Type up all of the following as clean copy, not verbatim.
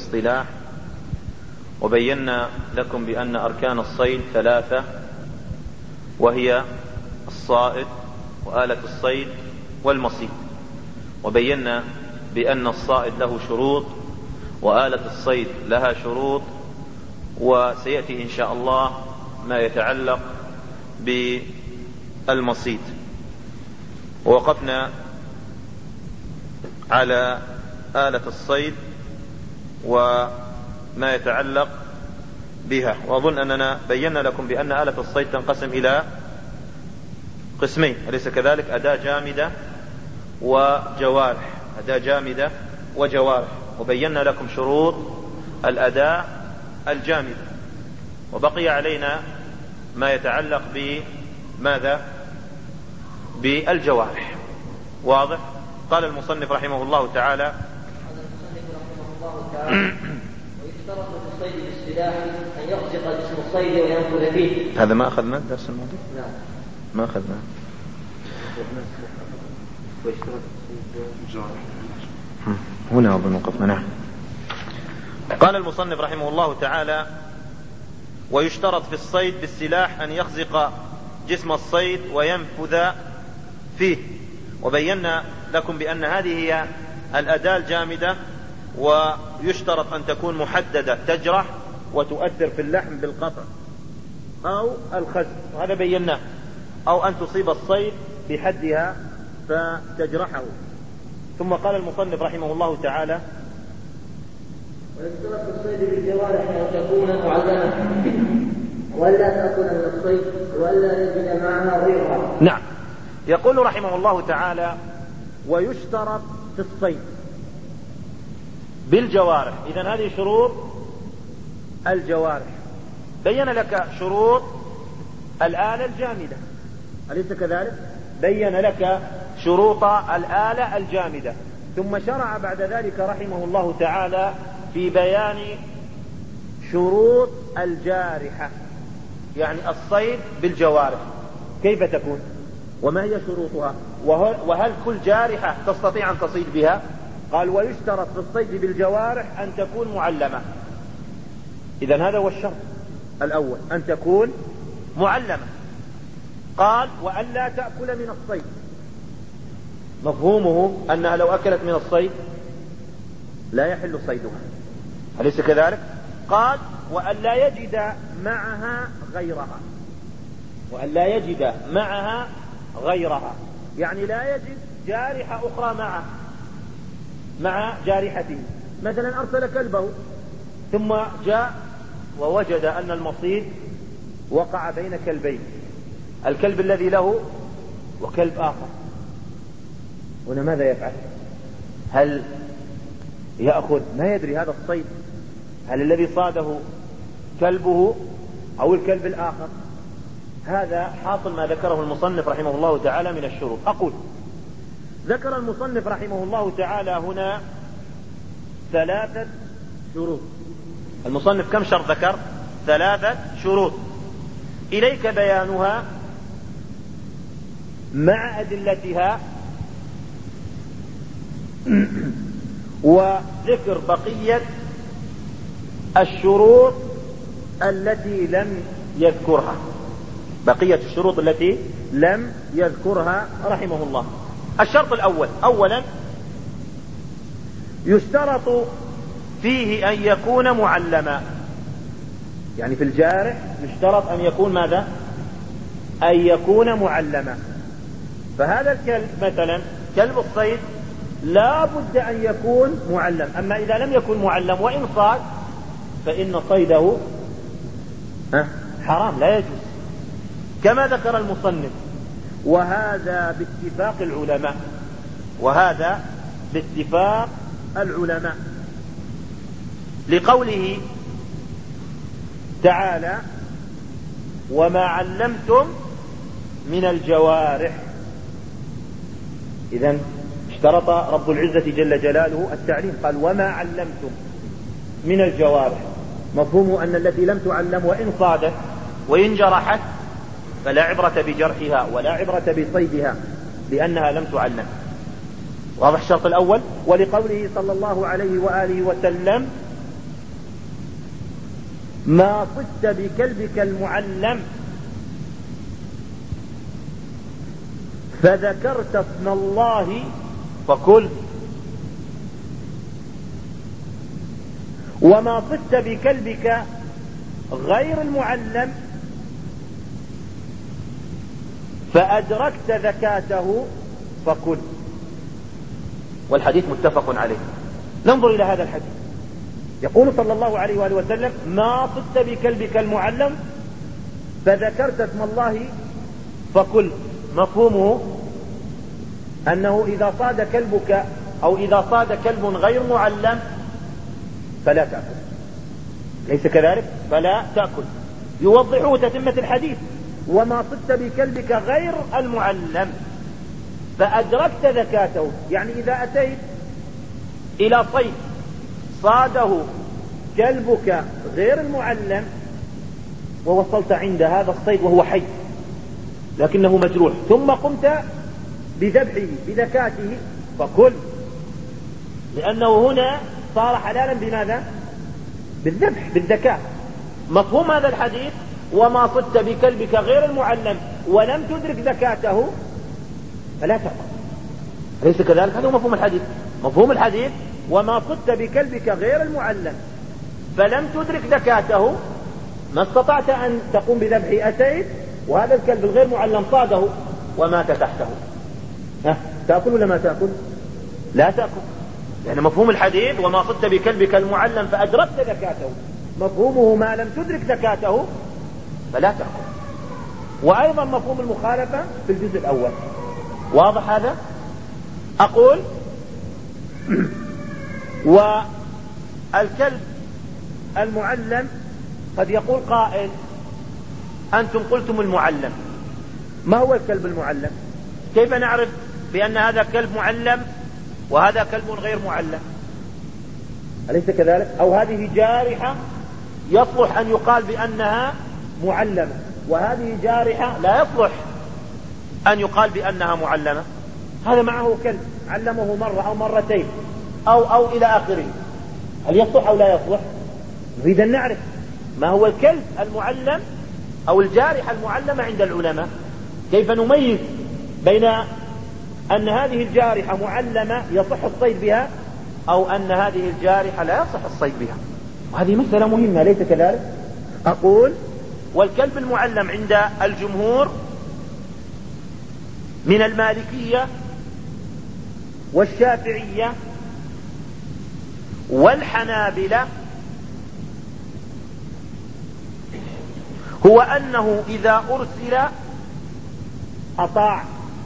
الاصطلاح، وبينا لكم بأن أركان الصيد 3، وهي الصائد وآلة الصيد والمصيد. وبينا بأن الصائد له شروط وآلة الصيد لها شروط، وسيأتي إن شاء الله ما يتعلق بالمصيد. ووقفنا على آلة الصيد وما يتعلق بها، وأظن أننا بينا لكم بأن آلة الصيد تنقسم إلى قسمين، أليس كذلك؟ أداة جامدة وجوارح، أداة جامدة وجوارح. وبينا لكم شروط الأداة الجامدة، وبقي علينا ما يتعلق بماذا؟ بالجوارح. واضح؟ قال المصنف رحمه الله تعالى: ويشترط في الصيد بالسلاح أن يرزق جسم الصيد وينفذ فيه. هذا ما أخذنا الدرس الماضي؟ نعم ما أخذنا. هنا أظن وقفنا. نعم. قال المصنف رحمه الله تعالى: ويشترط في الصيد بالسلاح أن يخزق جسم الصيد وينفذ فيه. وبينا لكم بأن هذه هي الأداة الجامدة، ويشترط أن تكون محددة تجرح وتؤثر في اللحم بالقطع أو الخزق، وهذا بيناه، أو أن تصيب الصيد بحدها فتجرحه. ثم قال المصنف رحمه الله تعالى: ويشترط في الصيد بالجوارح أن تكون معلمة ولا تأكل من الصيد ولا يجد معها غيرها. نعم. يقول رحمه الله تعالى: ويشترط في الصيد بالجوارح. إذن هذه شروط الجوارح. بين لك شروط الآلة الجامدة، أليس كذلك؟ بين لك شروط الآلة الجامدة، ثم شرع بعد ذلك رحمه الله تعالى في بيان شروط الجارحة، يعني الصيد بالجوارح كيف تكون وما هي شروطها، وهل كل جارحة تستطيع أن تصيد بها؟ قال: ويشترط في الصيد بالجوارح أن تكون معلمة. إذن هذا هو الشرط الأول، أن تكون معلمة. قال: وأن لا تأكل من الصيد. مفهومه أنها لو أكلت من الصيد لا يحل صيدها، أليس كذلك؟ قال: وأن لا يجد معها غيرها. وأن لا يجد معها غيرها، يعني لا يجد جارحة أخرى مع جارحته. مثلا أرسل كلبه ثم جاء ووجد أن المصيد وقع بين كلبين، الكلب الذي له وكلب آخر. هنا ماذا يفعل؟ هل يأخذ؟ ما يدري هذا الصيد هل الذي صاده كلبه أو الكلب الآخر. هذا حاصل ما ذكره المصنف رحمه الله تعالى من الشروط. أقول: ذكر المصنف رحمه الله تعالى هنا 3 شروط. المصنف كم شرط ذكر؟ 3 شروط. إليك بيانها مع أدلتها، وذكر بقية الشروط التي لم يذكرها، بقية الشروط التي لم يذكرها رحمه الله. الشرط الأول: أولا يشترط فيه أن يكون معلما، يعني في الجارح يشترط أن يكون ماذا؟ أن يكون معلما. فهذا الكلب مثلا كلب الصيد لا بد أن يكون معلم، أما إذا لم يكن معلم وإن صاد فإن صيده حرام لا يجوز، كما ذكر المصنف. وهذا باتفاق العلماء، وهذا باتفاق العلماء، لقوله تعالى: وما علمتم من الجوارح. إذن اشترط رب العزة جل جلاله التعليم، قال: وما علمتم من الجوارح. مفهومه أن التي لم تعلم وإن صادت وإن جرحت فلا عبرة بجرحها ولا عبرة بصيدها لأنها لم تعلم. واضح الشرط الأول. ولقوله صلى الله عليه وآله وسلم: ما صدت بكلبك المعلم فذكرت اسم الله فكل، وما صدت بكلبك غير المعلم فأدركت زكاته فكل. والحديث متفق عليه. ننظر إلى هذا الحديث. يقول صلى الله عليه وآله وسلم: ما صدت بكلبك المعلم فذكرت اسم الله فكل. مفهومه أنه إذا صاد كلبك أو إذا صاد كلب غير معلم فلا تأكل، ليس كذلك؟ فلا تأكل. يوضحه تتمة الحديث: وما صدت بكلبك غير المعلم فأدركت زكاته. يعني إذا أتيت إلى صيد صاده كلبك غير المعلم ووصلت عند هذا الصيد وهو حي لكنه مجروح، ثم قمت بذبحه بذكاته فكل، لأنه هنا صار حلالا بماذا؟ بالذبح بالذكاء. مفهوم هذا الحديث: وما صدت بكلبك غير المعلم ولم تدرك زكاته فلا تأكل، أليس كذلك؟ هذا هو مفهوم الحديث. مفهوم الحديث: وما صدت بكلبك غير المعلم فلم تدرك زكاته، ما استطعت أن تقوم بذبح، أتيت وهذا الكلب الغير معلم صاده ومات تحته، تأكل ولا ما تأكل؟ لا تأكل، لأن مفهوم الحديث: وما صدت بكلبك المعلم فأدركت زكاته، مفهومه ما لم تدرك زكاته فلا تأكل. وأيضا مفهوم المخالفة في الجزء الأول. واضح هذا؟ أقول: والكلب المعلم قد يقول قائل: أنتم قلتم المعلم، ما هو الكلب المعلم؟ كيف نعرف بأن هذا كلب معلم وهذا كلب غير معلم؟ أليس كذلك؟ أو هذه جارحة يصلح أن يقال بأنها معلمة، وهذه جارحة لا يصلح أن يقال بأنها معلمة. هذا معه كلب علمه مرة أو مرتين أو إلى آخره، هل يصلح أو لا يصلح؟ نريد أن نعرف ما هو الكلب المعلم أو الجارحة المعلمة عند العلماء. كيف نميز بين أن هذه الجارحة معلمة يصح الصيد بها أو أن هذه الجارحة لا يصح الصيد بها؟ وهذه مسألة مهمة، ليس كذلك؟ أقول: والكلب المعلم عند الجمهور من المالكية والشافعية والحنابلة هو أنه إذا أرسل أطاع،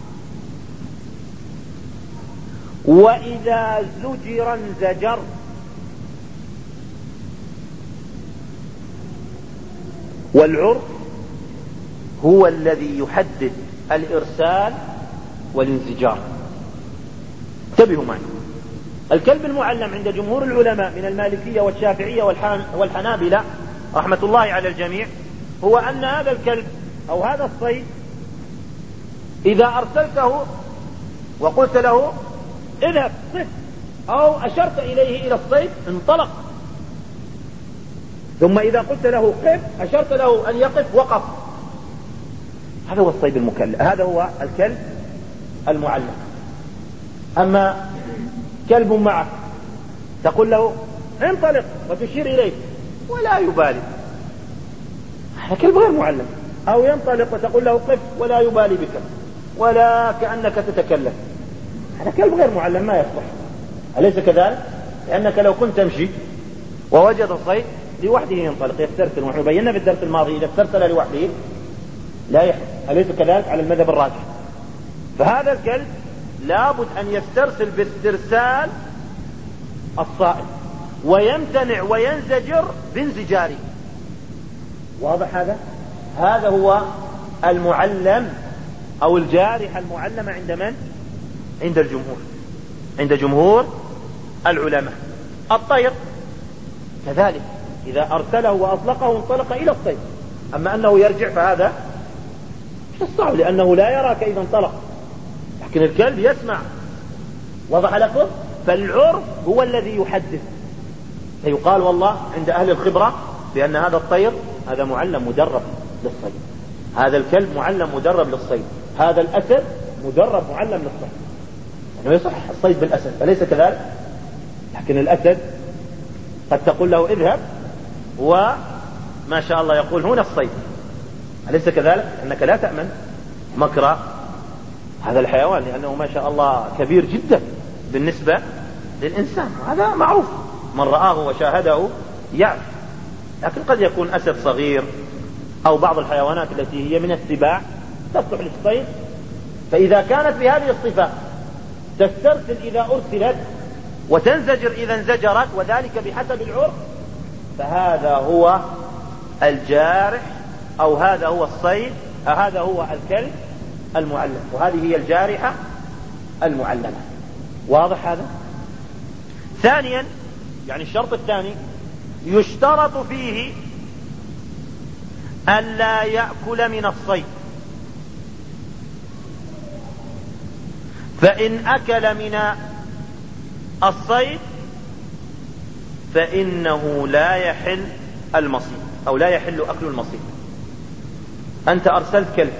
وإذا زجر انزجر، والعرف هو الذي يحدد الإرسال والانزجار. انتبهوا معي. الكلب المعلم عند جمهور العلماء من المالكية والشافعية والحنابلة رحمة الله على الجميع هو أن هذا الكلب أو هذا الصيد إذا أرسلته وقلت له اذهب صد أو أشرت إليه إلى الصيد انطلق، ثم إذا قلت له قف أشرت له أن يقف وقف. هذا هو الصيد المكلف، هذا هو الكلب المعلم. أما كلب معك تقول له انطلق وتشير إليه ولا يبالي، هذا كلب غير معلم. أو ينطلق وتقول له قف ولا يبالي بك ولا كأنك تتكلم، هذا كلب غير معلم ما يصلح، أليس كذلك؟ لأنك لو كنت تمشي ووجد الصيد لوحده ينطلق يسترسل، ونحن بينا في الدرس الماضي إذا استرسل لوحده لا يحرم، أليس كذلك على المذهب الراجح؟ فهذا الكلب لابد أن يسترسل باسترسال الصائد ويمتنع وينزجر بانزجاره. واضح هذا؟ هذا هو المعلم أو الجارحة المعلمة عند من؟ عند الجمهور، عند جمهور العلماء. الطير كذلك إذا أرسله وأطلقه انطلق إلى الصيد، أما أنه يرجع فهذا صعب لأنه لا يراك إذا انطلق، لكن الكلب يسمع. وضح لكم؟ فالعرف هو الذي يحدث. فيقال والله عند أهل الخبرة بأن هذا الطير هذا معلم مدرب للصيد، هذا الكلب معلم مدرب للصيد، هذا الأسد مدرب معلم للصيد. يعني يصح الصيد بالأسد أليس كذلك؟ لكن الأسد قد تقول له اذهب وما شاء الله يقول هنا الصيد، أليس كذلك؟ أنك لا تأمن مكر هذا الحيوان لأنه ما شاء الله كبير جدا بالنسبة للإنسان، هذا معروف من رآه وشاهده يعرف. لكن قد يكون أسد صغير أو بعض الحيوانات التي هي من السباع تصلح للصيد، فإذا كانت بهذه الصفة تسترسل إذا أرسلت وتنزجر إذا انزجرت وذلك بحسب العرف، فهذا هو الجارح أو هذا هو الصيد، هذا هو الكلب المعلم، وهذه هي الجارحة المعلمة. واضح هذا؟ ثانيا يعني الشرط الثاني يشترط فيه ألا يأكل من الصيد، فإن أكل من الصيد فإنه لا يحل المصيد أو لا يحل أكل المصيد. أنت أرسلت كلب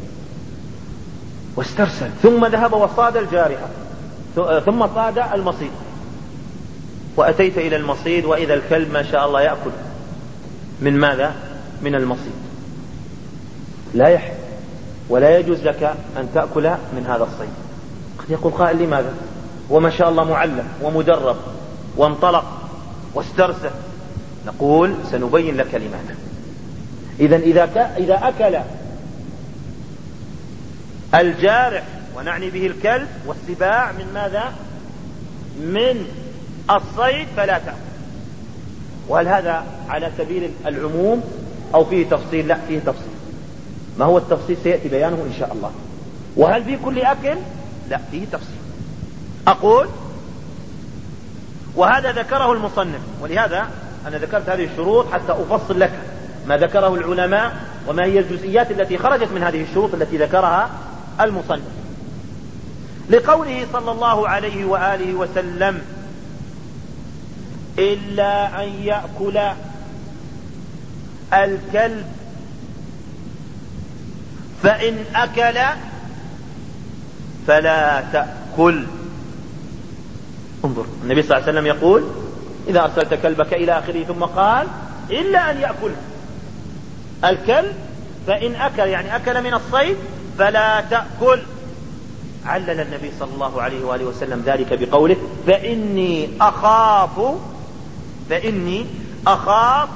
واسترسل ثم ذهب وصاد الجارحة ثم صاد المصيد، وأتيت إلى المصيد وإذا الكلب ما شاء الله يأكل من ماذا؟ من المصيد، لا يحل ولا يجوز لك أن تأكل من هذا الصيد. قد يقول قائل لماذا؟ وما شاء الله معلم ومدرب وانطلق واسترسل. نقول سنبين لك لماذا. إذا أكل الجارح ونعني به الكلب والسباع من ماذا؟ من الصيد فلا تأكل. وهل هذا على سبيل العموم أو فيه تفصيل؟ لا، فيه تفصيل. ما هو التفصيل سيأتي بيانه إن شاء الله. وهل في كل أكل؟ لا، فيه تفصيل. أقول وهذا ذكره المصنف، ولهذا أنا ذكرت هذه الشروط حتى أفصل لك ما ذكره العلماء وما هي الجزئيات التي خرجت من هذه الشروط التي ذكرها المصنف. لقوله صلى الله عليه وآله وسلم إلا أن يأكل الكلب فإن أكل فلا تأكل. انظر النبي صلى الله عليه وسلم يقول إذا أرسلت كلبك إلى آخره ثم قال إلا أن يأكل الكلب فإن أكل يعني أكل من الصيد فلا تأكل. علل النبي صلى الله عليه وآله وسلم ذلك بقوله فإني أخاف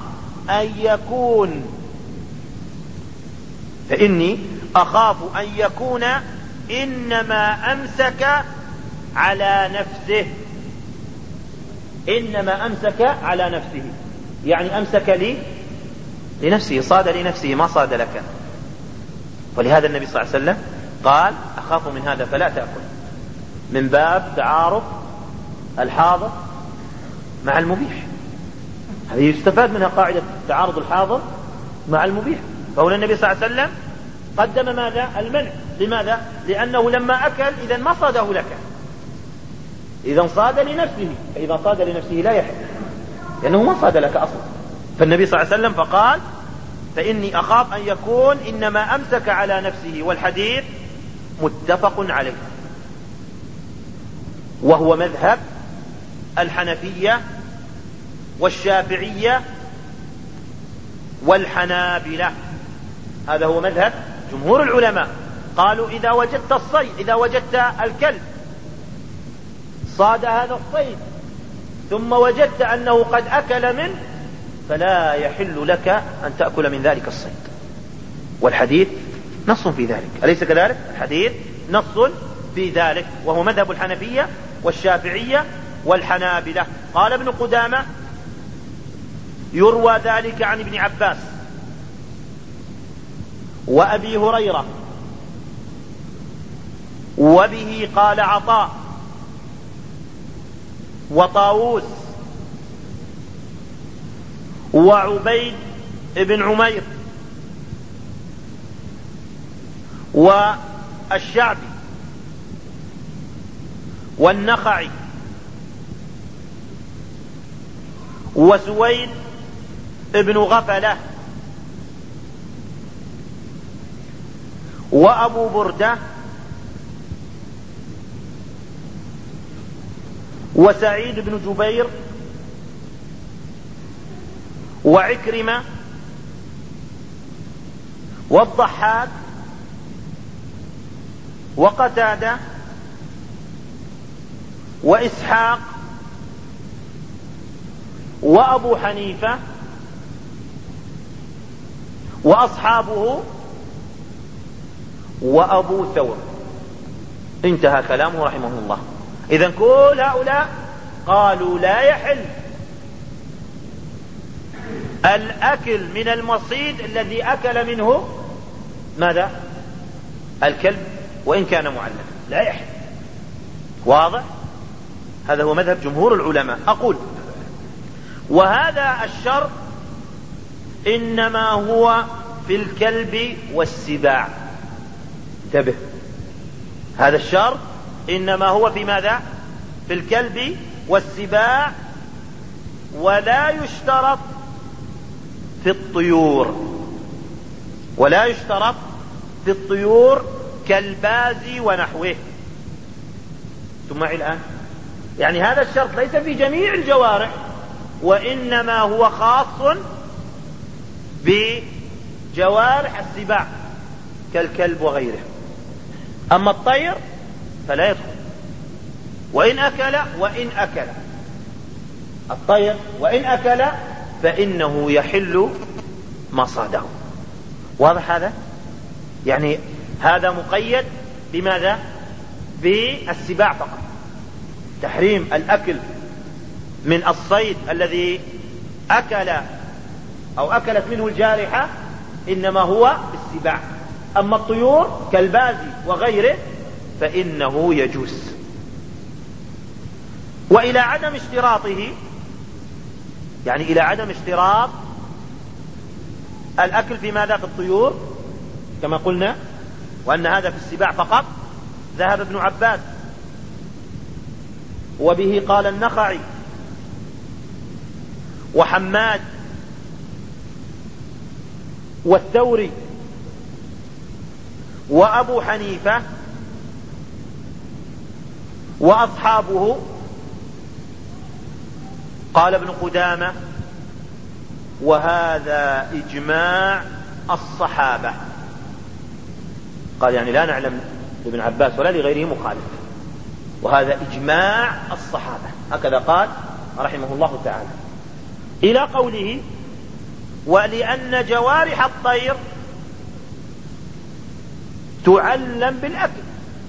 أن يكون إنما أمسك على نفسه، يعني أمسك لنفسه، صاد لنفسه ما صاد لك. ولهذا النبي صلى الله عليه وسلم قال أخاف من هذا فلا تأكل، من باب تعارض الحاضر مع المبيح. هذه يستفاد منها قاعدة تعارض الحاضر مع المبيح. فهنا النبي صلى الله عليه وسلم قدم ماذا؟ المنع. لماذا؟ لأنه لما أكل إذا ما صاده لك، إذا صاد لنفسه، فإذا صاد لنفسه لا يحل لأنه ما صاد لك أصلا. فالنبي صلى الله عليه وسلم فقال فإني أخاف أن يكون إنما أمسك على نفسه، والحديث متفق عليه، وهو مذهب الحنفية والشافعية والحنابلة. هذا هو مذهب جمهور العلماء. قالوا إذا وجدت الكلب صاد هذا الصيد ثم وجدت أنه قد أكل منه فلا يحل لك أن تأكل من ذلك الصيد، والحديث نص في ذلك، أليس كذلك؟ الحديث نص في ذلك، وهو مذهب الحنفية والشافعية والحنابلة. قال ابن قدامة يروى ذلك عن ابن عباس وأبي هريرة، وبه قال عطاء وطاووس وعبيد بن عمير والشعبي والنخعي وسويد ابن غفلة وأبو بردة وسعيد بن جبير وعكرمة والضحاك وقتادة وإسحاق وأبو حنيفة وأصحابه وأبو ثور. انتهى كلامه رحمه الله. إذن كل هؤلاء قالوا لا يحل الأكل من المصيد الذي أكل منه ماذا؟ الكلب وإن كان معلم، لا يحل. واضح؟ هذا هو مذهب جمهور العلماء. أقول وهذا الشرط إنما هو في الكلب والسباع. انتبه، هذا الشرط إنما هو في ماذا؟ في الكلب والسباع، ولا يشترط في الطيور، ولا يشترط في الطيور كالباز ونحوه. ثم معي الآن، يعني هذا الشرط ليس في جميع الجوارح، وإنما هو خاص بجوارح السباع كالكلب وغيره. أما الطير فلا يدخل، وإن أكل الطير وإن أكل فإنه يحل مصاده. واضح هذا؟ يعني هذا مقيد بماذا؟ بالسباع فقط. تحريم الأكل من الصيد الذي أكل أو أكلت منه الجارحة إنما هو بالسباع. أما الطيور كالباز وغيره فإنه يجوز. وإلى عدم اشتراطه، يعني إلى عدم اشتراط الأكل في ماذا؟ في الطيور كما قلنا، وأن هذا في السباع فقط، ذهب ابن عباس، وبه قال النخعي وحماد والثوري وأبو حنيفة وأصحابه. قال ابن قدامة وهذا إجماع الصحابة. قال يعني لا نعلم لابن عباس ولا لغيره مخالف، وهذا إجماع الصحابة، هكذا قال رحمه الله تعالى. إلى قوله ولأن جوارح الطير تعلم بالأكل.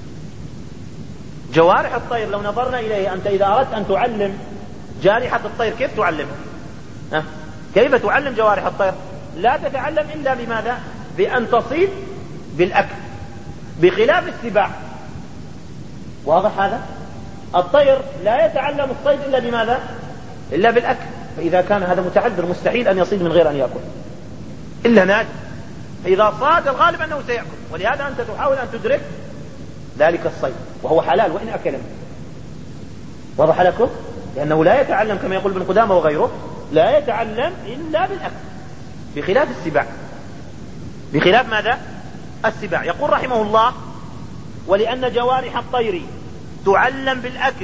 جوارح الطير لو نظرنا إليه، أنت إذا أردت أن تعلم جارحة الطير كيف تعلمها؟ كيف تعلم جوارح الطير؟ لا تتعلم إلا بماذا؟ بأن تصيد بالأكل، بخلاف السباع. واضح هذا؟ الطير لا يتعلم الصيد إلا بماذا؟ إلا بالأكل. فإذا كان هذا متعذر مستحيل أن يصيد من غير أن يأكل إلا نادر. فإذا صاد الغالب أنه سيأكل، ولهذا أنت تحاول أن تدرك ذلك الصيد وهو حلال وإن أكل منه. واضح لكم؟ لأنه لا يتعلم كما يقول ابن قدامة وغيره، لا يتعلم إلا بالأكل، بخلاف السباع. بخلاف ماذا؟ السباع. يقول رحمه الله ولأن جوارح الطير تعلم بالأكل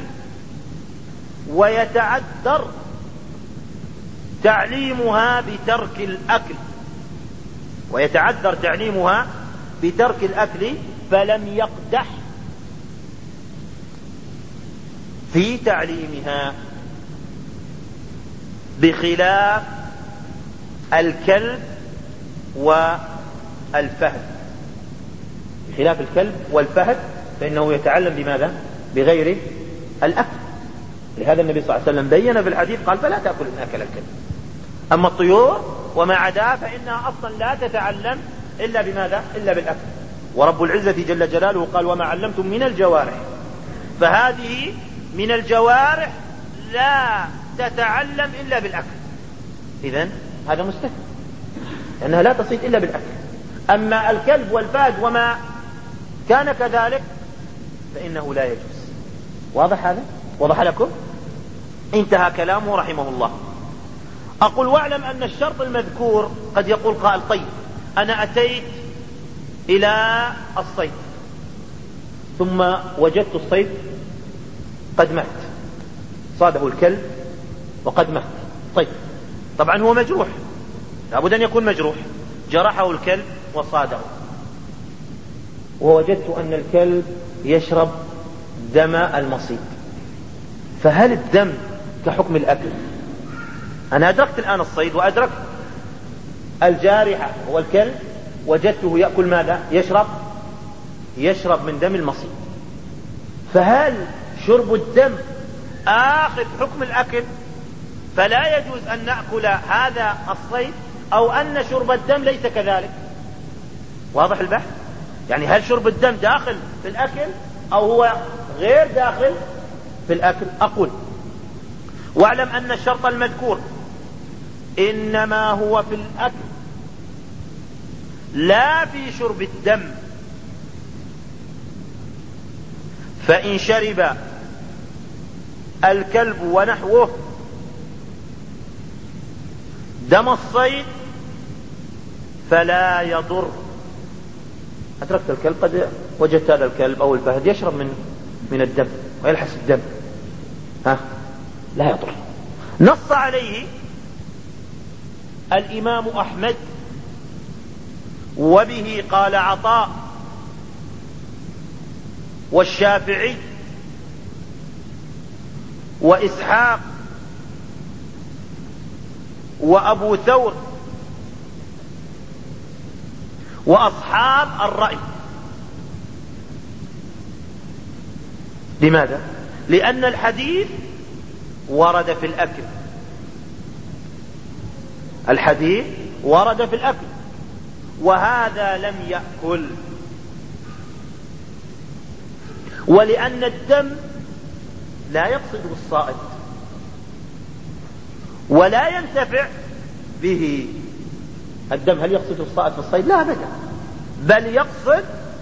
ويتعذر تعليمها بترك الأكل، ويتعذر تعليمها بترك الأكل، فلم يقدح في تعليمها، بخلاف الكلب والفهد. بخلاف الكلب والفهد فإنه يتعلم بماذا؟ بغير الأكل. لهذا النبي صلى الله عليه وسلم بين في الحديث قال فلا تأكل إن أكل الكلب. أما الطيور وما عداها فإنها أصلا لا تتعلم إلا بماذا؟ إلا بالأكل. ورب العزة جل جلاله قال وما علمتم من الجوارح، فهذه من الجوارح لا تتعلم إلا بالأكل. إذن هذا مستثنى، لأنها لا تصيد إلا بالأكل. أما الكلب والفهد وما كان كذلك فإنه لا يجوز. واضح هذا؟ وضح لكم؟ انتهى كلامه رحمه الله. أقول واعلم أن الشرط المذكور قد يقول قائل طيب أنا أتيت إلى الصيد ثم وجدت الصيد قد مات، صاده الكلب وقد مات. طيب طبعا هو مجروح، لابد أن يكون مجروح، جرحه الكلب وصاده، ووجدت أن الكلب يشرب دم المصيد، فهل الدم كحكم الأكل؟ أنا أدركت الآن الصيد وأدركت الجارحة والكلب، وجدته يأكل ماذا؟ يشرب من دم المصيد، فهل شرب الدم آخذ حكم الأكل فلا يجوز أن نأكل هذا الصيد، أو أن شرب الدم ليس كذلك؟ واضح البحث؟ يعني هل شرب الدم داخل في الأكل أو هو غير داخل في الأكل؟ أقول واعلم أن الشرط المذكور إنما هو في الأكل لا في شرب الدم، فإن شرب الكلب ونحوه دم الصيد فلا يضر. أدركت الكلب، قد وجدت هذا الكلب أو الفهد يشرب من الدم ويلحس الدم، لا يضر. نص عليه الإمام أحمد، وبه قال عطاء والشافعي وإسحاق وأبو ثور وأصحاب الرأي. لماذا؟ لأن الحديث ورد في الأكل، الحديث ورد في الأكل، وهذا لم يأكل، ولأن الدم لا يقصد بالصائد ولا ينتفع به. الدم هل يقصد الصائد في الصيد؟ لا أبدا، بل يقصد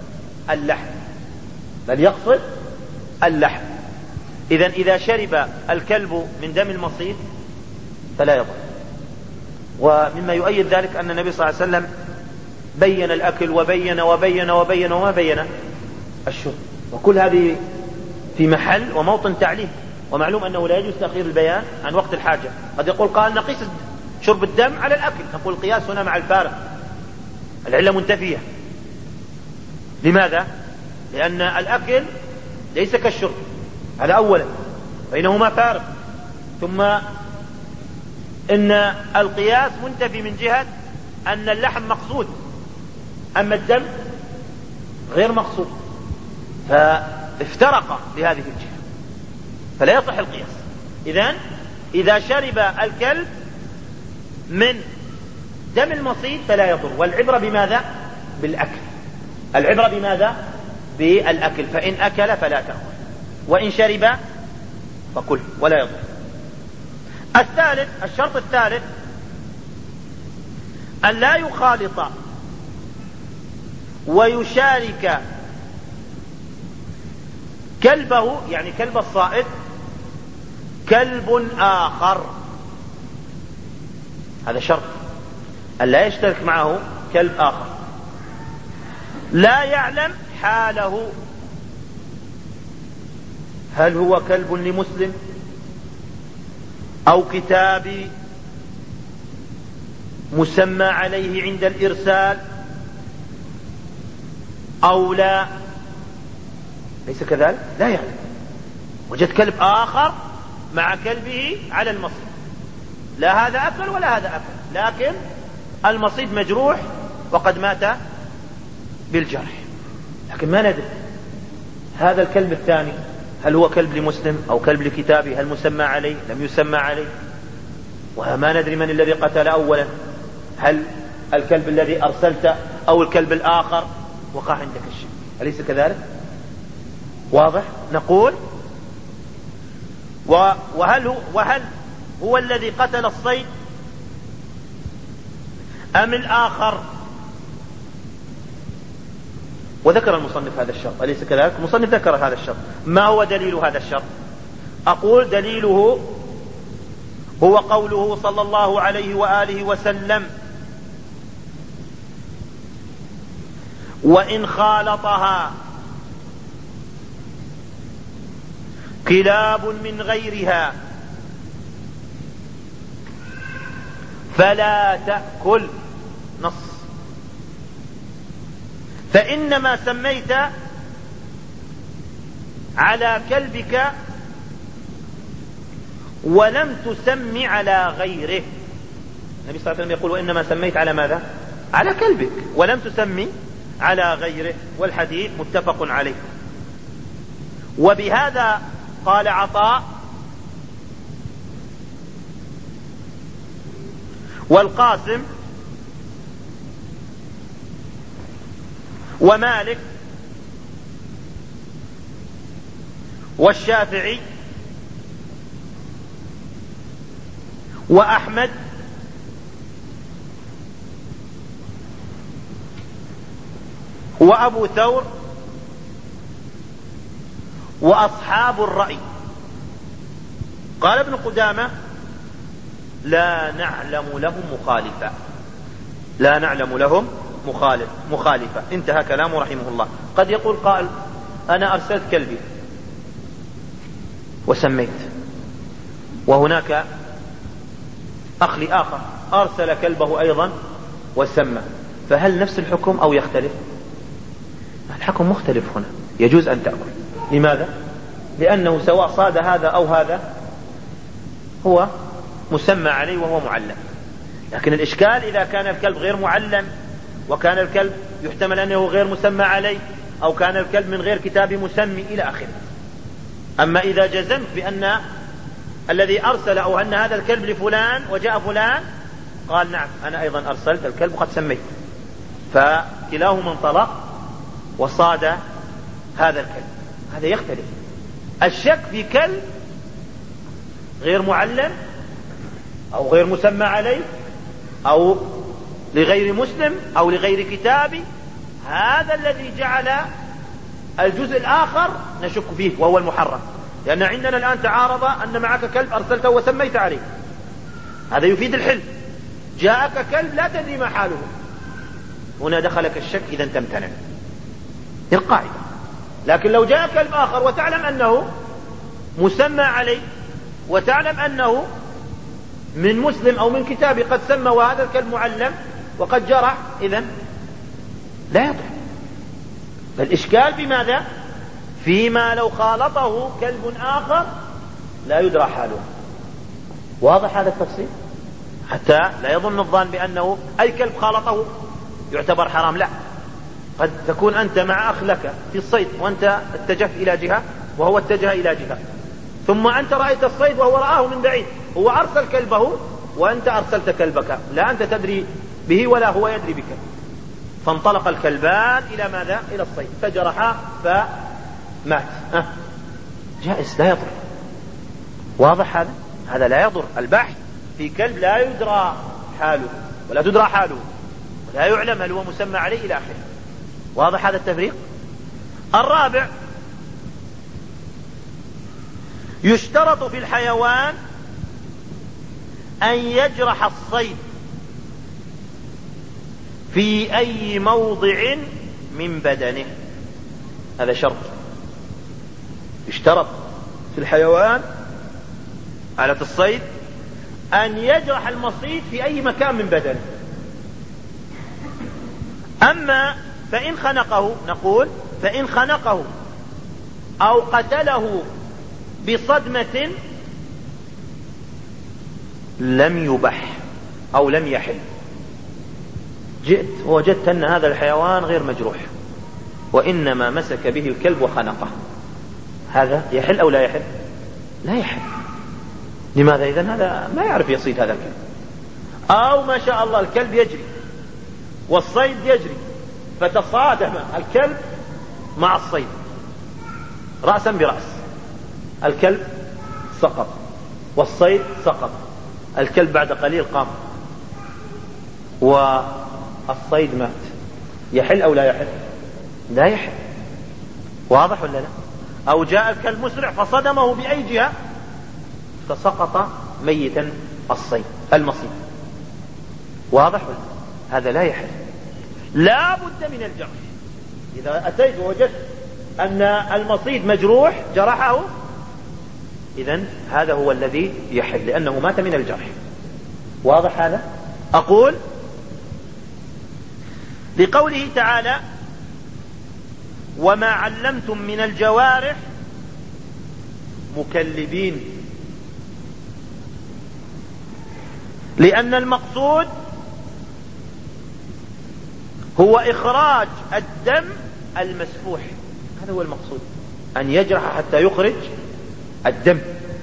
اللحم، إذن إذا شرب الكلب من دم المصيد فلا يضر. ومما يؤيد ذلك أن النبي صلى الله عليه وسلم بين الأكل وبين وبين وبين وما بين الشرب، وكل هذه في محل وموطن تعليم. ومعلوم أنه لا يجوز تأخير البيان عن وقت الحاجة. قد يقول قال نقيس شرب الدم على الأكل، نقول القياس هنا مع الفارق، العلة منتفية. لماذا؟ لأن الأكل ليس كالشرب، هذا أولا، بينهما فارق. ثم إن القياس منتفي من جهة أن اللحم مقصود، أما الدم غير مقصود، فافترق بهذه الجهة، فلا يصح القياس. إذن إذا شرب الكلب من دم المصيد فلا يضر، والعبرة بماذا؟ بالأكل. العبرة بماذا؟ بالأكل، فإن أكل فلا تأكل، وإن شرب فكل ولا يضر. الثالث، الشرط الثالث أن لا يخالط ويشارك كلبه، يعني كلب الصائد، كلب آخر. هذا شرط، أن لا يشترك معه كلب آخر لا يعلم حاله، هل هو كلب لمسلم أو كتابي مسمى عليه عند الإرسال أو لا، ليس كذلك، لا يعلم. وجد كلب آخر مع كلبه على المصيد، لا هذا أكل ولا هذا أكل، لكن المصيد مجروح وقد مات بالجرح، لكن ما ندري هذا الكلب الثاني هل هو كلب لمسلم أو كلب لكتابي، هل مسمى عليه لم يسمى عليه، وما ندري من الذي قتل أولا، هل الكلب الذي أرسلت أو الكلب الآخر، وقع عندك الشيء، أليس كذلك؟ واضح؟ نقول وهل هو الذي قتل الصيد أم الآخر؟ وذكر المصنف هذا الشرط، أليس كذلك؟ المصنف ذكر هذا الشرط. ما هو دليل هذا الشرط؟ أقول دليله هو قوله صلى الله عليه وآله وسلم: وإن خالطها كلاب من غيرها فلا تأكل. نص. فإنما سميت على كلبك ولم تسم على غيره. النبي صلى الله عليه وسلم يقول: وإنما سميت على ماذا؟ على كلبك ولم تسمي على غيره. والحديث متفق عليه. وبهذا قال عطاء والقاسم ومالك والشافعي وأحمد وأبو ثور وأصحاب الرأي. قال ابن قدامة: لا نعلم لهم مخالفة. لا نعلم لهم مخالفة. انتهى كلامه رحمه الله. قد يقول قائل: أنا أرسلت كلبي وسميت، وهناك أخ لي آخر أرسل كلبه أيضا وسمى، فهل نفس الحكم أو يختلف؟ الحكم مختلف هنا. يجوز أن تأكل. لماذا؟ لأنه سواء صاد هذا أو هذا هو مسمى عليه وهو معلم. لكن الإشكال إذا كان الكلب غير معلم، وكان الكلب يحتمل أنه غير مسمى عليه، أو كان الكلب من غير كتاب مسمي إلى آخره. أما إذا جزمت بأن الذي أرسل أو أن هذا الكلب لفلان وجاء فلان قال: نعم أنا أيضا أرسلت الكلب وقد سميت، فكلاهما انطلق وصاد هذا الكلب. هذا يختلف. الشك في كلب غير معلم أو غير مسمى عليه أو لغير مسلم أو لغير كتابي، هذا الذي جعل الجزء الآخر نشك فيه وهو المحرم. لأن عندنا الآن تعارض أن معك كلب أرسلته وسميت عليه، هذا يفيد الحل. جاءك كلب لا تدري ما حاله، هنا دخلك الشك، إذا تمتنع. القاعدة. لكن لو جاء كلب آخر وتعلم أنه مسمى عليه وتعلم أنه من مسلم أو من كتابي قد سمى وهذا الكلب معلم وقد جرح، إذن لا يضر. فالإشكال بماذا؟ فيما لو خالطه كلب آخر لا يدرى حاله. واضح هذا التفصيل؟ حتى لا يظن الظان بأنه أي كلب خالطه يعتبر حرام. لا، قد تكون أنت مع أخ لك في الصيد وأنت اتجهت إلى جهة وهو اتجه إلى جهة، ثم أنت رأيت الصيد وهو رآه من بعيد، هو أرسل كلبه وأنت أرسلت كلبك، لا أنت تدري به ولا هو يدري بك، فانطلق الكلبان إلى ماذا؟ إلى الصيد، فجرحا فمات. جائز، لا يضر. واضح هذا؟ هذا لا يضر. البحث في كلب لا يدرى حاله ولا تدرى حاله ولا يعلم هل هو مسمى عليه إلى آخره. واضح هذا التفريق؟ الرابع: يشترط في الحيوان أن يجرح الصيد في أي موضع من بدنه. هذا شرط. يشترط في الحيوان آلة الصيد أن يجرح المصيد في أي مكان من بدنه. أما فإن خنقه، نقول فإن خنقه أو قتله بصدمة لم يبح أو لم يحل. جئت ووجدت أن هذا الحيوان غير مجروح وإنما مسك به الكلب وخنقه، هذا يحل أو لا يحل؟ لا يحل. لماذا؟ إذن هذا ما يعرف يصيد هذا الكلب. أو ما شاء الله الكلب يجري والصيد يجري، فتصادم الكلب مع الصيد رأسا برأس، الكلب سقط والصيد سقط، الكلب بعد قليل قام والصيد مات. يحل أو لا يحل؟ لا يحل. واضح ولا لا؟ أو جاء الكلب مسرع فصدمه بأي جهة فسقط ميتا الصيد المصيد. واضح؟ هذا لا يحل، لا بد من الجرح. إذا أتيت ووجدت أن المصيد مجروح جرحه، إذن هذا هو الذي يحل لأنه مات من الجرح. واضح هذا؟ أقول لقوله تعالى وما علمتم من الجوارح مكلبين، لأن المقصود هو إخراج الدم المسفوح. هذا هو المقصود، أن يجرح حتى يخرج الدم،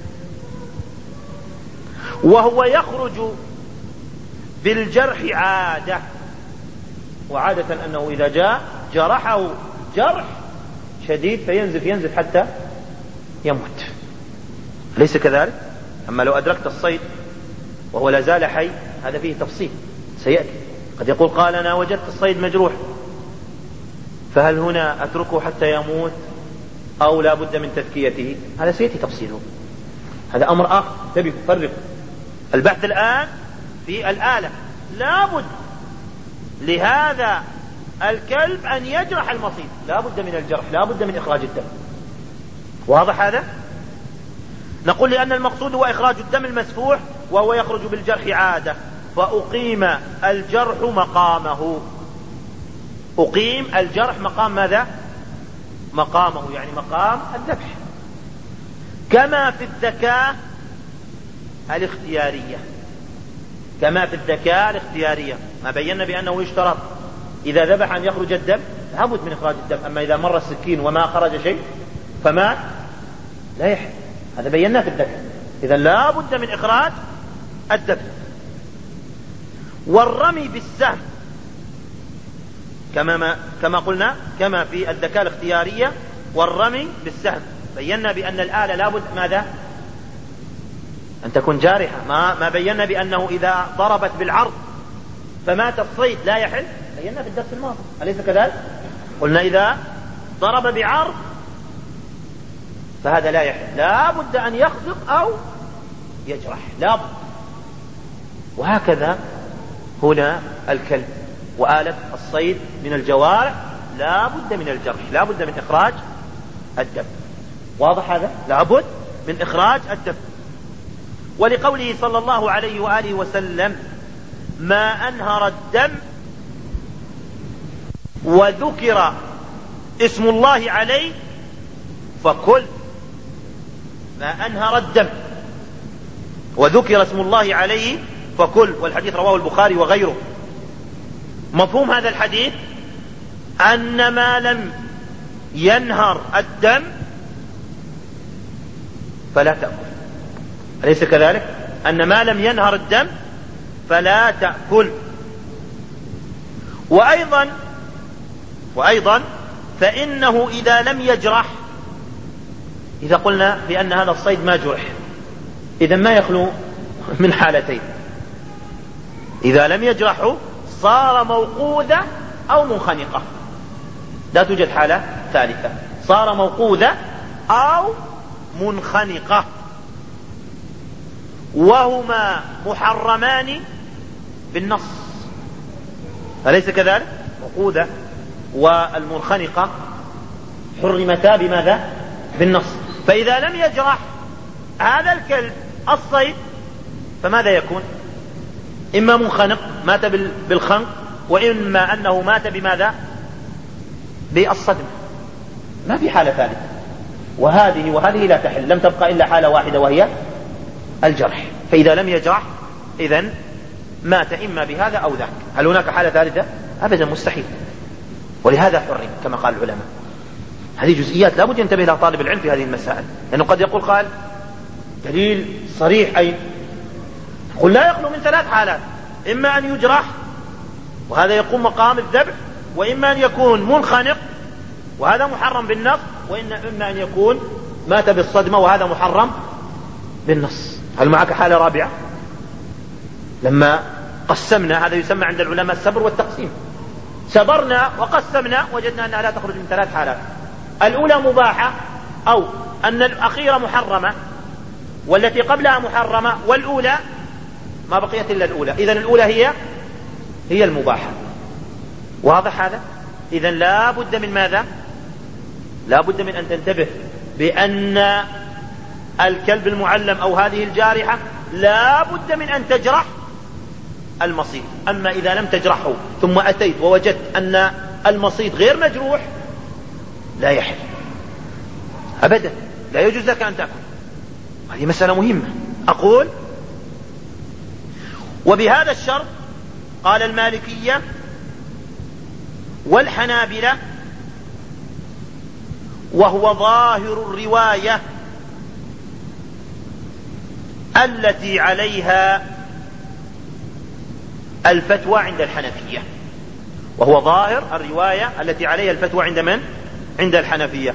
وهو يخرج بالجرح عادة، وعادة أنه إذا جاء جرحه جرح شديد فينزف حتى يموت، ليس كذلك؟ أما لو أدركت الصيد وهو لا زال حي هذا فيه تفصيل سيأتي. قد يقول قال أنا وجدت الصيد مجروح، فهل هنا أتركه حتى يموت أو لا بد من تذكيته؟ هذا سيأتي تفصيله، هذا أمر آخر. تبي تفرق البحث الآن في الآلة. لا بد لهذا الكلب أن يجرح المصيد، لا بد من الجرح، لا بد من إخراج الدم. واضح هذا؟ نقول لأن المقصود هو إخراج الدم المسفوح، وهو يخرج بالجرح عادة، فأقيم الجرح مقامه. أقيم الجرح مقام ماذا؟ مقامه، يعني مقام الذبح. كما في الذكاء الاختيارية، كما في الذكاء الاختيارية ما بينا بأنه يشترط إذا ذبح أن يخرج الدم، لابد من إخراج الدم. أما إذا مر السكين وما خرج شيء فما لا يحل، هذا بينا في الذكاء. إذا لا بد من إخراج الدم. والرمي بالسهم كما قلنا، كما في الذكاء الاختيارية والرمي بالسهم، بينا بأن الآلة لابد ماذا؟ أن تكون جارحة. ما بينا بأنه إذا ضربت بالعرض فمات الصيد لا يحل، بينا في الدرس الماضي، أليس كذلك؟ قلنا إذا ضرب بعرض فهذا لا يحل، لا بد أن يخزق أو يجرح، لا بد. وهكذا هنا الكلب وآلة الصيد من الجوارح لا بد من الجرح، لا بد من إخراج الدم. واضح هذا؟ لا بد من إخراج الدم. ولقوله صلى الله عليه وآله وسلم ما أنهر الدم وذكر اسم الله عليه فكل. ما أنهر الدم وذكر اسم الله عليه فكل، والحديث رواه البخاري وغيره. مفهوم هذا الحديث أن ما لم ينهر الدم فلا تأكل، أليس كذلك؟ أن ما لم ينهر الدم فلا تأكل. وأيضا فإنه إذا لم يجرح، إذا قلنا بأن هذا الصيد ما جرح، إذا ما يخلو من حالتين: إذا لم يجرحه صار موقوذة أو منخنقة، لا توجد حالة ثالثة، صار موقوذة أو منخنقة، وهما محرمان بالنص، أليس كذلك؟ موقوذة والمنخنقة حرمتا بماذا؟ بالنص. فإذا لم يجرح هذا الكلب الصيد فماذا يكون؟ إما منخنق مات بالخنق، وإما أنه مات بماذا؟ بالصدمة، ما في حالة ثالثة. وهذه لا تحل، لم تبقى إلا حالة واحدة وهي الجرح. فإذا لم يجرح إذن مات إما بهذا أو ذاك. هل هناك حالة ثالثة؟ أبدا، مستحيل. ولهذا حرم كما قال العلماء. هذه جزئيات لا بد ينتبه لها طالب العلم في هذه المسائل، لأنه قد يقول قال دليل صريح أي قل لا يخلو من 3 حالات: إما أن يجرح وهذا يقوم مقام الذبح، وإما أن يكون منخنق وهذا محرم بالنص، وإما أن يكون مات بالصدمة وهذا محرم بالنص. هل معك حالة رابعة؟ لما قسمنا، هذا يسمى عند العلماء السبر والتقسيم، سبرنا وقسمنا وجدنا أنها لا تخرج من 3 حالات: الأولى مباحة، أو أن الأخيرة محرمة، والتي قبلها محرمة، والأولى ما بقيت إلا الأولى، إذن الأولى هي المباحة. واضح هذا؟ إذن لا بد من ماذا؟ لا بد من أن تنتبه بأن الكلب المعلم أو هذه الجارحة لا بد من أن تجرح المصيد. أما إذا لم تجرحه ثم أتيت ووجدت أن المصيد غير مجروح لا يحل أبدا، لا يجوز لك أن تأكل. هذه مسألة مهمة. أقول وبهذا الشرط قال المالكية والحنابلة، وهو ظاهر الرواية التي عليها الفتوى عند الحنفية. وهو ظاهر الرواية التي عليها الفتوى عند من؟ عند الحنفية.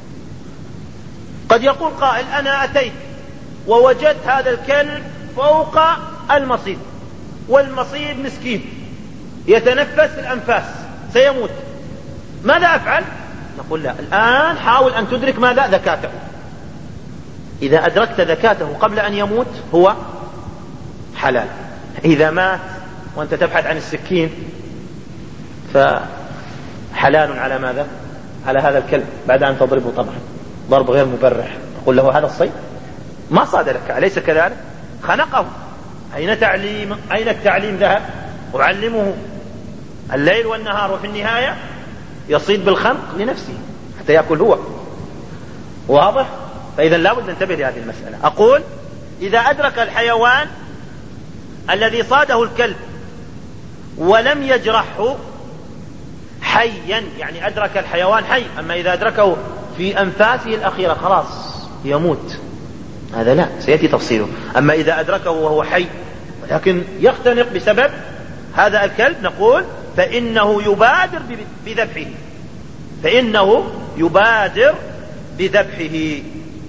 قد يقول قائل أنا أتيت ووجدت هذا الكلب فوق المصيد، والمصيد مسكين يتنفس الأنفاس سيموت، ماذا أفعل؟ نقول لا، الآن حاول أن تدرك ماذا؟ ذكاته. إذا أدركت ذكاته قبل أن يموت هو حلال. إذا مات وأنت تبحث عن السكين فحلال على ماذا؟ على هذا الكلب بعد أن تضربه طبعا ضرب غير مبرح. نقول له هذا الصيد ما صاد لك، أليس كذلك؟ خنقه. أين التعليم ذهب؟ وعلمه الليل والنهار، وفي النهاية يصيد بالخنق لنفسه حتى يأكل هو. واضح؟ فإذا لا بد ننتبه لهذه المسألة. أقول إذا أدرك الحيوان الذي صاده الكلب ولم يجرحه حيا، يعني أدرك الحيوان حي، أما إذا أدركه في أنفاسه الأخيرة خلاص يموت، هذا لا، سيأتي تفصيله. أما إذا أدركه وهو حي ولكن يختنق بسبب هذا الكلب، نقول فإنه يبادر بذبحه.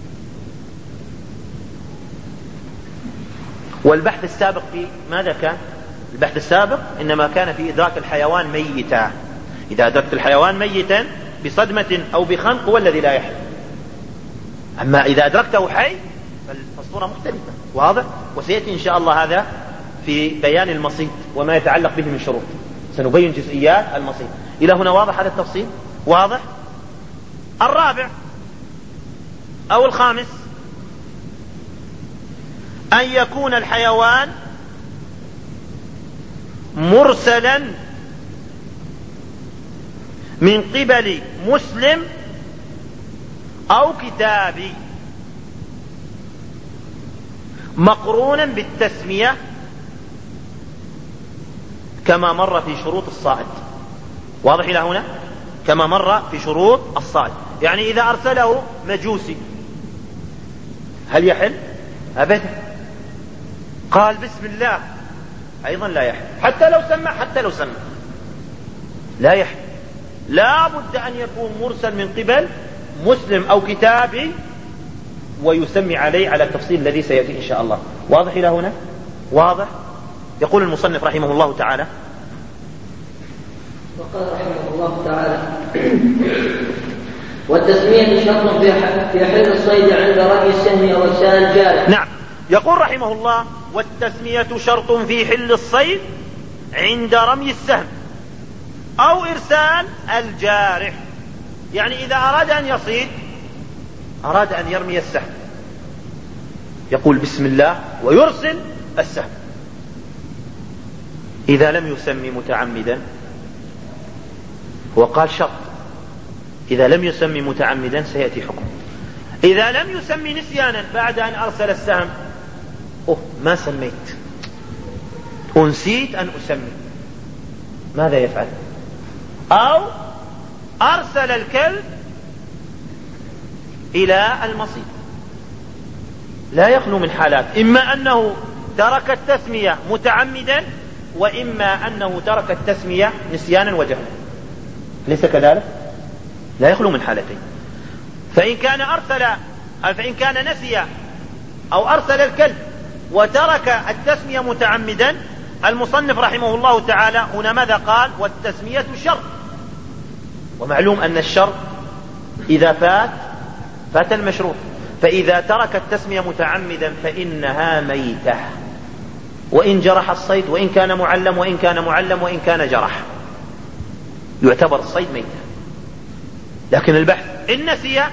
والبحث السابق في ماذا كان؟ البحث السابق إنما كان في إدراك الحيوان ميتا. إذا أدركت الحيوان ميتا بصدمة أو بخنق هو الذي لا يحل. أما إذا أدركته حي فالصورة مختلفة. واضح؟ وسيأتي إن شاء الله هذا في بيان المصيد وما يتعلق به من شروط، سنبين جزئيات المصيد. إلى هنا واضح هذا التفصيل؟ واضح؟ الرابع أو الخامس أن يكون الحيوان مرسلا من قبل مسلم أو كتابي مقرونا بالتسمية كما مر في شروط الصائد. واضح إلى هنا؟ كما مر في شروط الصائد. يعني إذا أرسله مجوسي هل يحل؟ أبدا. قال بسم الله أيضا لا يحل، حتى لو سمى لا يحل. لا بد أن يكون مرسل من قبل مسلم أو كتابي ويسمي عليه على التفصيل الذي سيأتي إن شاء الله. واضح إلى هنا؟ واضح؟ يقول المصنف رحمه الله تعالى: وقال رحمه الله تعالى: والتسمية شرط في حل الصيد عند رمي السهم أو إرسال الجارح. نعم، يقول رحمه الله: والتسمية شرط في حل الصيد عند رمي السهم أو إرسال الجارح. يعني إذا أراد أن يصيد، أراد أن يرمي السهم، يقول بسم الله ويرسل السهم. إذا لم يسمي متعمدا، وقال شرط، إذا لم يسمي متعمدا سيأتي حكم. إذا لم يسمي نسيانا بعد أن أرسل السهم، ما سميت، أنسيت أن أسمي، ماذا يفعل؟ أو أرسل الكلب إلى المصيد. لا يخلو من حالات، إما أنه ترك التسمية متعمدا، وإما أنه ترك التسمية نسيانا وجهلا. ليس كذلك؟ لا يخلو من حالتين. فإن كان نسي أو أرسل الكلب وترك التسمية متعمدا، المصنف رحمه الله تعالى هنا ماذا قال؟ والتسمية شرط. ومعلوم أن الشرط إذا فات المشروط، فإذا ترك التسمية متعمدا فإنها ميتة، وإن جرح الصيد وإن كان معلم وإن كان جرح يعتبر الصيد ميتة. لكن البحث إن نسي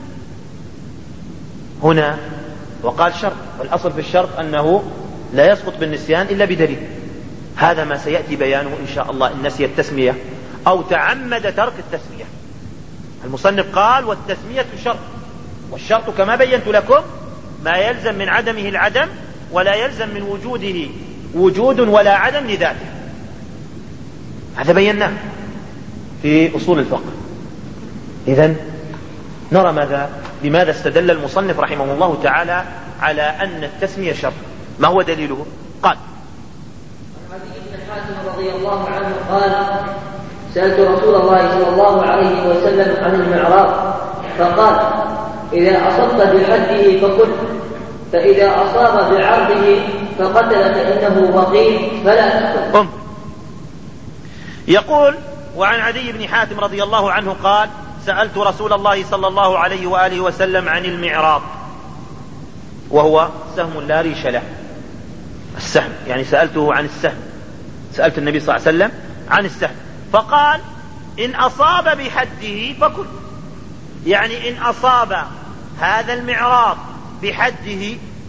هنا وقال شرط، والأصل في الشرط أنه لا يسقط بالنسيان إلا بدليل. هذا ما سيأتي بيانه إن شاء الله إن نسي التسمية أو تعمد ترك التسمية. المصنف قال والتسمية شرط، والشرط كما بينت لكم ما يلزم من عدمه العدم ولا يلزم من وجوده وجود ولا عدم لذاته. هذا بيناه في أصول الفقه. إذن نرى لماذا استدل المصنف رحمه الله تعالى على أن التسمية شرط. ما هو دليله؟ قال عن عدي بن حاتم رضي الله عنه قال سألت رسول الله صلى الله عليه وسلم عن المعراض فقال إذا أصبت بحده فكل، فإذا أصاب بعرضه فقتل فإنه وقيل فلا تأكل. يقول وعن عدي بن حاتم رضي الله عنه قال سألت رسول الله صلى الله عليه وآله وسلم عن المعراض، وهو سهم لا ريش له، السهم، يعني سألته عن السهم، سألت النبي صلى الله عليه وسلم عن السهم فقال إن أصاب بحده فكل، يعني إن أصاب هذا المعراض بحده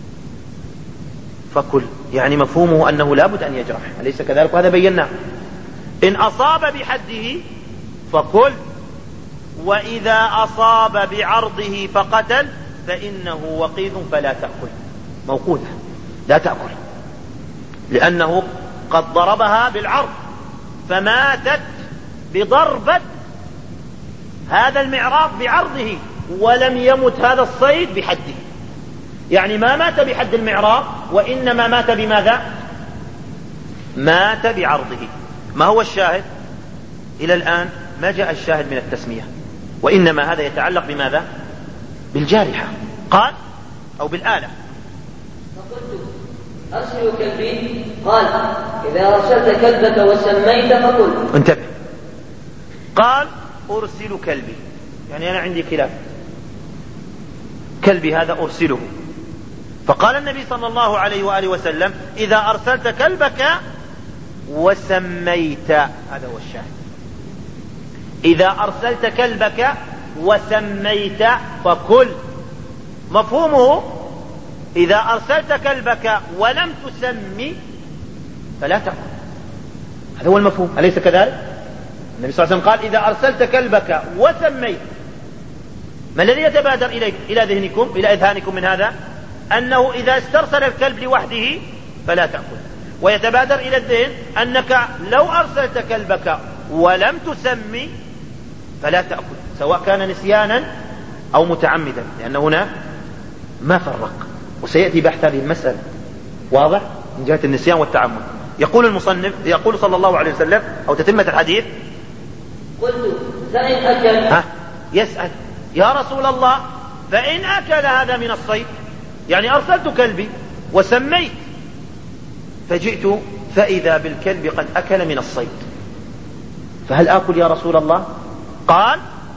فكل، يعني مفهومه أنه لا بد أن يجرح، أليس كذلك؟ وهذا بيناه. إن أصاب بحده فكل، وإذا أصاب بعرضه فقتل فإنه وقيد فلا تأكل، موقوذة لا تأكل، لأنه قد ضربها بالعرض فماتت بضربة هذا المعراض بعرضه، ولم يمت هذا الصيد بحده، يعني ما مات بحد المعراض وإنما مات بماذا؟ مات بعرضه. ما هو الشاهد؟ إلى الآن ما جاء الشاهد من التسمية، وإنما هذا يتعلق بماذا؟ بالجارحة، قال أو بالآلة. فقلت أرسل كلبي؟ قال إذا أرسلت كلبك وسميت فقل. انتبه، قال أرسل كلبي، يعني أنا عندي كلاب، كلبي هذا أرسله، فقال النبي صلى الله عليه وآله وسلم إذا أرسلت كلبك وسميت، هذا هو الشاهد، إذا أرسلت كلبك وسميت فكل. مفهومه إذا أرسلت كلبك ولم تسمي فلا تأكل، هذا هو المفهوم، أليس كذلك؟ النبي صلى الله عليه وسلم قال إذا أرسلت كلبك وسميت. ما الذي يتبادر إلى ذهنكم إلى إذهانكم من هذا؟ أنه إذا استرسل الكلب لوحده فلا تأكل، ويتبادر إلى الذهن أنك لو أرسلت كلبك ولم تسمي فلا تأكل، سواء كان نسيانا أو متعمدا، لأن هنا ما فرق، وسيأتي بحث هذه المسألة واضح من جهة النسيان والتعمد. يقول المصنف، يقول صلى الله عليه وسلم أو تتمة الحديث قلت فإن أكل، يسأل يا رسول الله فإن أكل هذا من الصيد، يعني أرسلت كلبي وسميت فجئت فإذا بالكلب قد أكل من الصيد، فهل آكل يا رسول الله؟ قال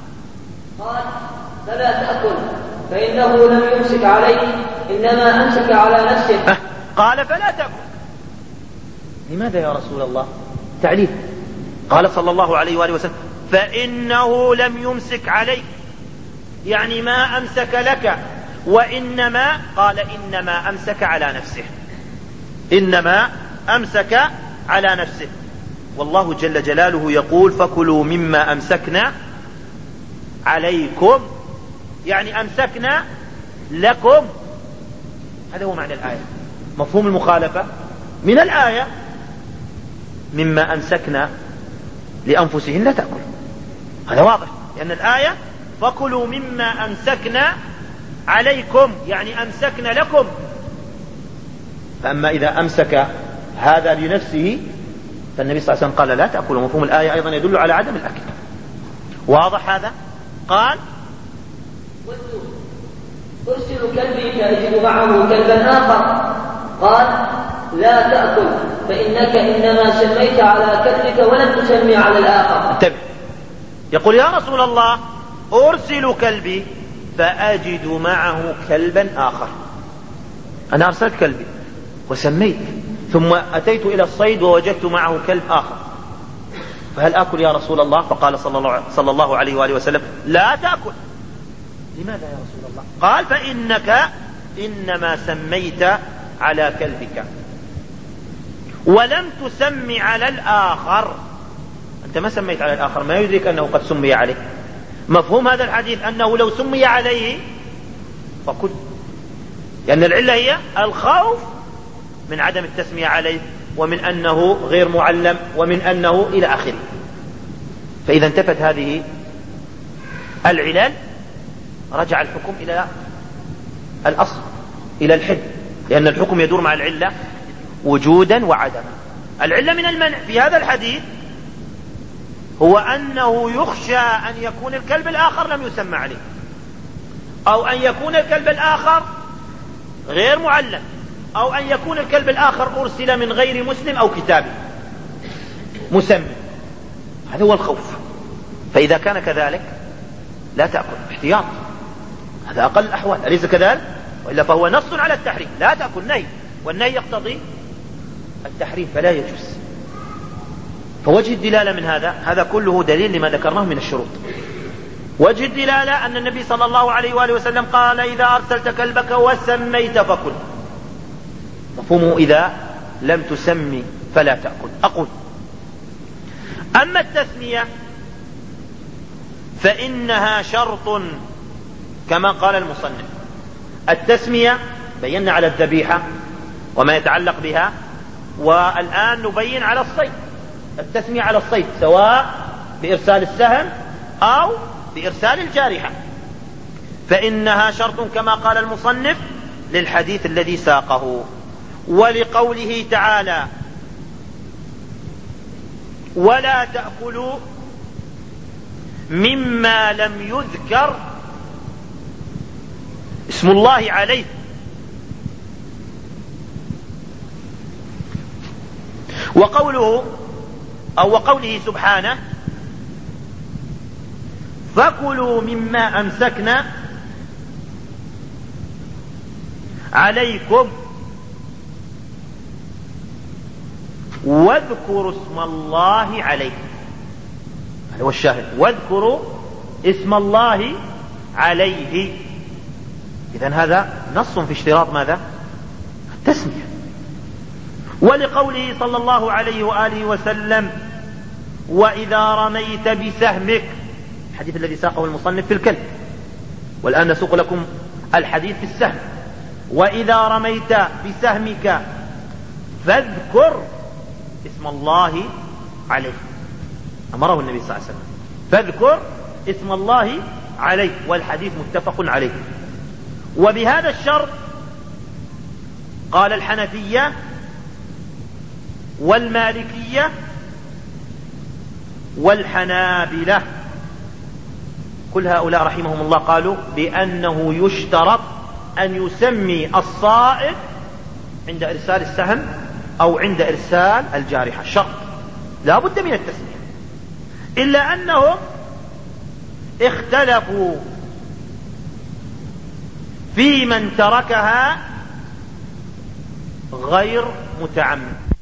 فلا تأكل فإنه لم يمسك عليك إنما أمسك على نفسك. قال فلا تأكل. لماذا يا رسول الله؟ تعليل. قال صلى الله عليه وآله وسلم فإنه لم يمسك عليك، يعني ما أمسك لك، وإنما قال إنما أمسك على نفسه، إنما أمسك على نفسه. والله جل جلاله يقول فكلوا مما أمسكنا عليكم، يعني أمسكنا لكم، هذا هو معنى الآية. مفهوم المخالفة من الآية مما أمسكنا لأنفسهم لا تأكل، هذا واضح، لأن الآية فكلوا مما أمسكنا عليكم، يعني أمسكنا لكم. فأما إذا أمسك هذا لنفسه فالنبي صلى الله عليه وسلم قال لا تأكلوا. مفهوم الآية أيضا يدل على عدم الأكل، واضح هذا؟ قال أرسل كلبي فأجد معه كلبا آخر، قال لا تأكل فإنك إنما سميت على كلبك ولم تسمي على الآخر. انتبه، يقول يا رسول الله أرسل كلبي، فأجد معه كلبا آخر. أنا أرسلت كلبي وسميت، ثم أتيت إلى الصيد ووجدت معه كلب آخر، فهل آكل يا رسول الله؟ فقال صلى الله عليه وآله وسلم: لا تأكل. لماذا يا رسول الله؟ قال: فإنك إنما سميت على كلبك ولم تسمي على الآخر. أنت ما سميت على الآخر، ما يدرك أنه قد سمي عليه. مفهوم هذا الحديث أنه لو سمي عليه فكل، لأن العلة هي الخوف من عدم التسمية عليه، ومن أنه غير معلم، ومن أنه إلى آخره. فإذا انتفت هذه العلل رجع الحكم إلى الأصل، إلى الحل، لأن الحكم يدور مع العلة وجودا وعدما. العلة من المنع في هذا الحديث هو أنه يخشى أن يكون الكلب الآخر لم يسمى عليه، أو أن يكون الكلب الآخر غير معلم، أو أن يكون الكلب الآخر أرسل من غير مسلم أو كتابي مسمى. هذا هو الخوف. فإذا كان كذلك لا تأكل احتياط، هذا أقل الأحوال، أليس كذلك؟ وإلا فهو نص على التحريم، لا تأكل نهي، والنهي يقتضي التحريم فلا يجوز. فوجه الدلالة من هذا كله دليل لما ذكرناه من الشروط. وجه الدلالة أن النبي صلى الله عليه وآله وسلم قال: إذا أرسلت كلبك وسميت فكل. مفهومه إذا لم تسمي فلا تأكل. أقول: أما التسمية فإنها شرط كما قال المصنف. التسمية بينا على الذبيحة وما يتعلق بها، والآن نبين على الصيد. التسمية على الصيد سواء بإرسال السهم أو بإرسال الجارحة، فإنها شرط كما قال المصنف للحديث الذي ساقه، ولقوله تعالى: ولا تأكلوا مما لم يذكر اسم الله عليه. وقوله سبحانه: فكلوا مما أمسكنا عليكم واذكروا اسم الله عليه. هذا هو الشاهد، واذكروا اسم الله عليه. إذن هذا نص في اشتراط ماذا؟ التسمية. ولقوله صلى الله عليه وآله وسلم: وإذا رميت بسهمك، الحديث الذي ساقه المصنف في الكلب، والآن نسوق لكم الحديث في السهم. وإذا رميت بسهمك فاذكر اسم الله عليه، أمره النبي صلى الله عليه وسلم، فاذكر اسم الله عليه، والحديث متفق عليه. وبهذا الشرط قال الحنفية والمالكية والحنابلة، كل هؤلاء رحمهم الله قالوا بأنه يشترط أن يسمي الصائد عند إرسال السهم أو عند إرسال الجارحة، شرط لا بد من التسمية. إلا أنهم اختلفوا في من تركها غير متعمد.